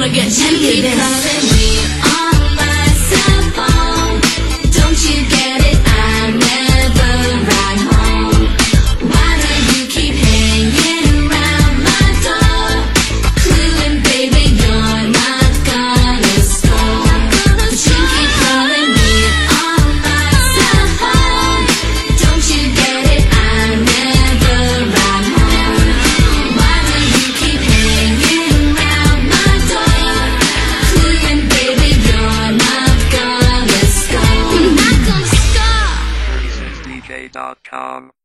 wanna get You keep tempted. calling me on my cell phone. Don't you get it? I never ride home. Why do you keep hanging around my door? Cluing, baby, you're not gonna score. But you keep calling me on my cell phone. Don't you get it? I never ride home. Why do you keep hanging around my door? Cluing, baby, you're not gonna score. You're not gonna score. DJ.com